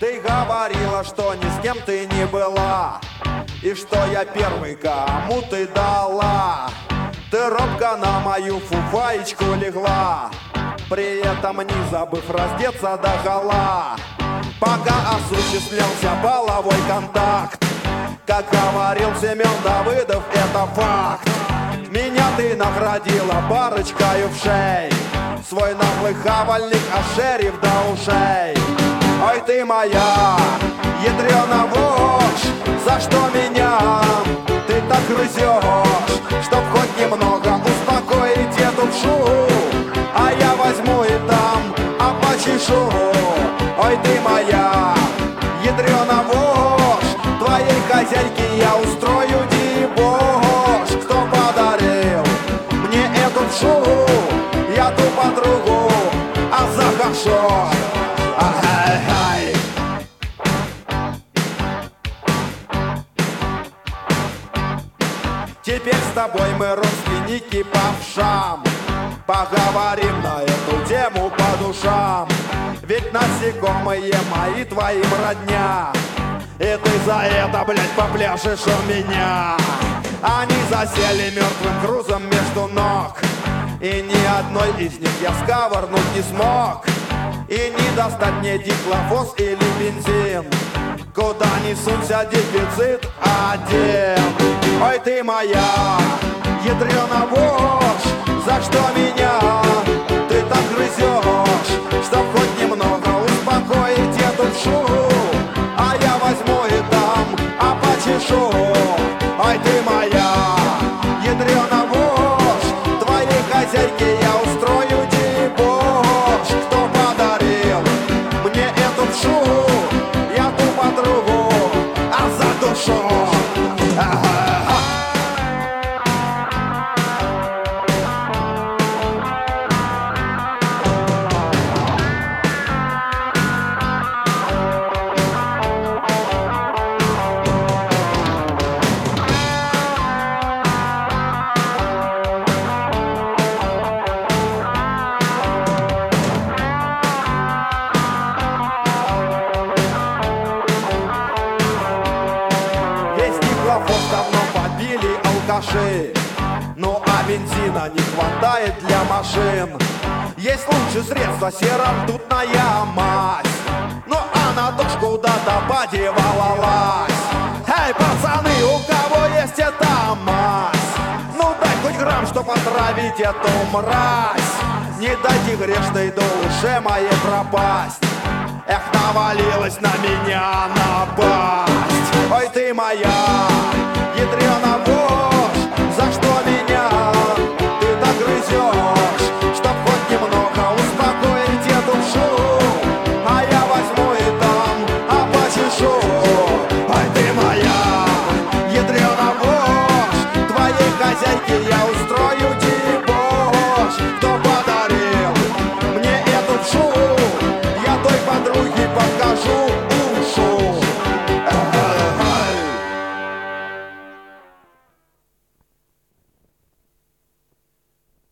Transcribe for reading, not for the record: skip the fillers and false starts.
Ты говорила, что ни с кем ты не была, и что я первый, кому ты дала. Ты робко на мою фуфаечку легла, при этом не забыв раздеться догола. Пока осуществлялся половой контакт, как говорил Семен Давыдов, это факт. Меня ты наградила парочкой вшей, свой наглый хавальник ошерив до ушей. Ой, ты моя ядрёна вошь, за что меня ты так грызешь? Чтоб хоть немного успокоить эту вшу, а я возьму и там почешу. Ой, ты моя ядрёна вошь, твоей хозяйке я устрою дебош. Кто подарил мне эту вшу? Я ту подругу, а за хорошо. Ай-ай-ай. Теперь с тобой мы родственники по вшам, поговорим на эту тему по душам. Ведь насекомые мои твоим родня, и ты за это, блядь, попляшешь у меня. Они засели мертвым грузом между ног, и ни одной из них я сковырнуть не смог. И не достать мне диклофос или бензин, куда ни сунься, дефицит один. Ой, ты моя ядрёна вошь, за что меня ты так грызешь? Чтоб хоть немного успокоить эту вшу, а я возьму и там почешу. Ой, ты моя ядрёна вошь, твоей хозяйке я устрою дебош. Кто подарил мне эту вшу? Я ту подругу, а за душу. Давно побили алкаши, ну а бензина не хватает для машин. Есть лучшее средство, серо-ртутная мазь, ну а на дождь куда-то подевалась. Эй, пацаны, у кого есть эта мазь? Ну дай хоть грамм, чтоб отравить эту мразь. Не дайте грешной душе моей пропасть. Эх, навалилась на меня напасть. Ой, ты моя